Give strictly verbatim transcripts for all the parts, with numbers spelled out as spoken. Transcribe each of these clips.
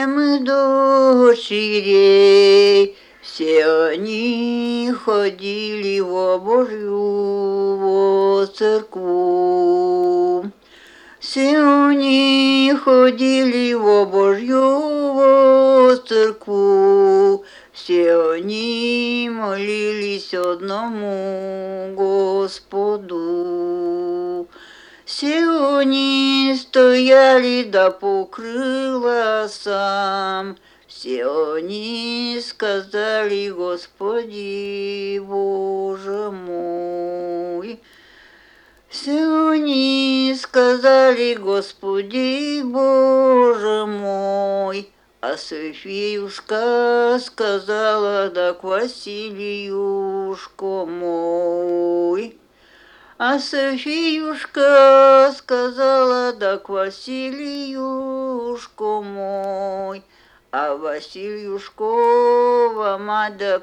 сыновьям и дочерей. Все они ходили во Божью во церкву. Все они ходили во Божью во церкву. Все они молились одному Господу. Все они стояли да покрыла сам. Все они сказали: Господи Боже мой. Все они сказали: Господи Боже мой. А Софиюшка сказала: да к Василиюшко мой. А Софиюшка сказала: да к Василиюшко мой. А Васильюшкова мада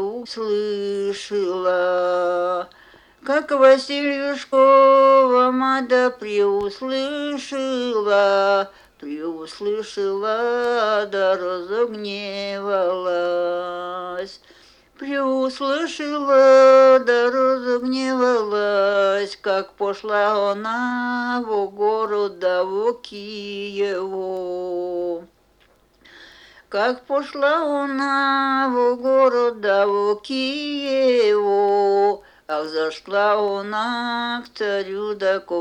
приуслышала, как Васильюшкова мада приуслышала, приуслышала, да разогневалась. Приуслышала, да разогневалась, как пошла она во город да во Киеву. Как пошла она во город да во Киеву, ах, зашла она к царю да ко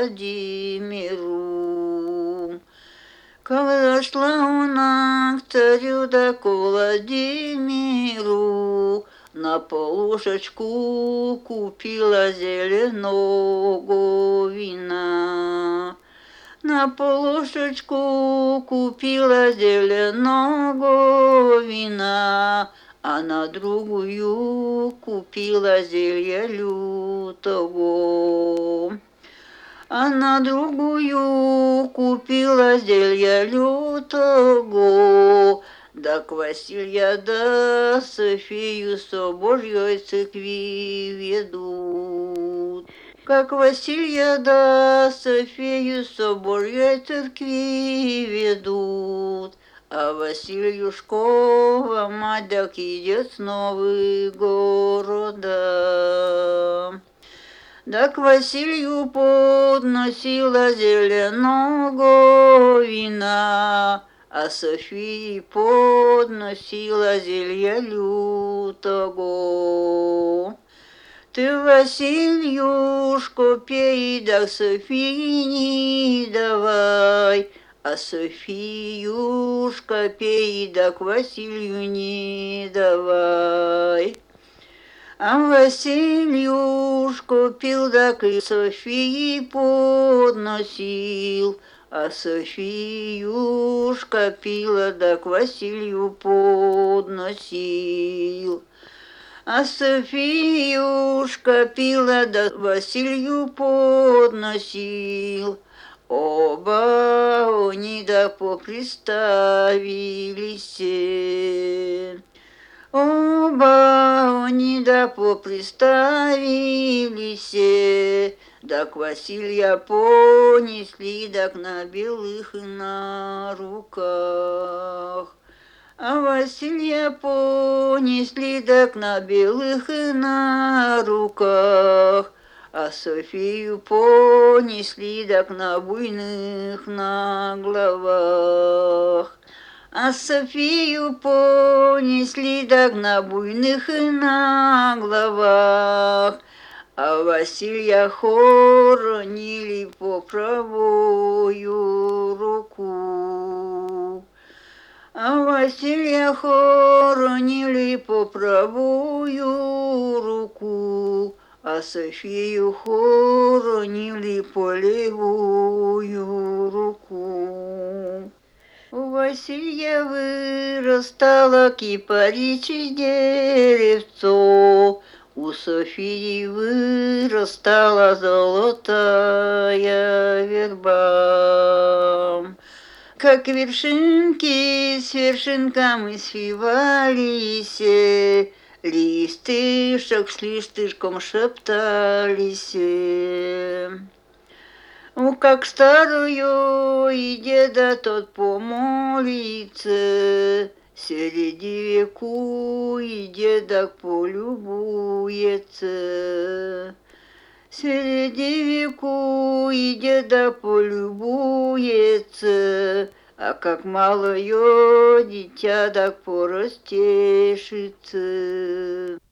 Владимиру. Как зашла она к царю да ко Владимиру, на полушечку купила зеленого вина. На полушечку купила зеленого вина, а на другую купила зелья лютого. А на другую купила зелья лютого, да к Василия да Софию со Божьей церкви ведут. Как Василия да Софию со Божьей церкви ведут, а Васильюшкова мать так идет с новых города. Да к Василию подносила зеленого вина, а Софии подносила зелья лютого. Ты, Васильюшко, пей, да Софии не давай, а Софиюшка, пей, да к Василию не давай. А Васильюшка пил, да к Софии подносил, а Софиюшка пила, да к Василию подносил. А Софиюшка пила, да Василию подносил. Оба они да поприставились. Оба они да поприставились, да к Василия понесли, да на белых на руках. А Василия понесли, да на белых на руках, а Софию понесли, да на буйных на головах. А Софию понесли, да на буйных и на головах, а Василия хоронили по правую руку. А Василия хоронили по правую руку, а Софию хоронили по левую руку. У Василия вырастало кипаричье деревцо, у Софии вырастала золотая верба. Как вершинки с вершинками свивались, листышек с листышком шептались. Ну, как старую и деда тот помолится, среди веку и дедок полюбуется. Среди веку и дедок полюбуется, а как малое дитя так порастешится.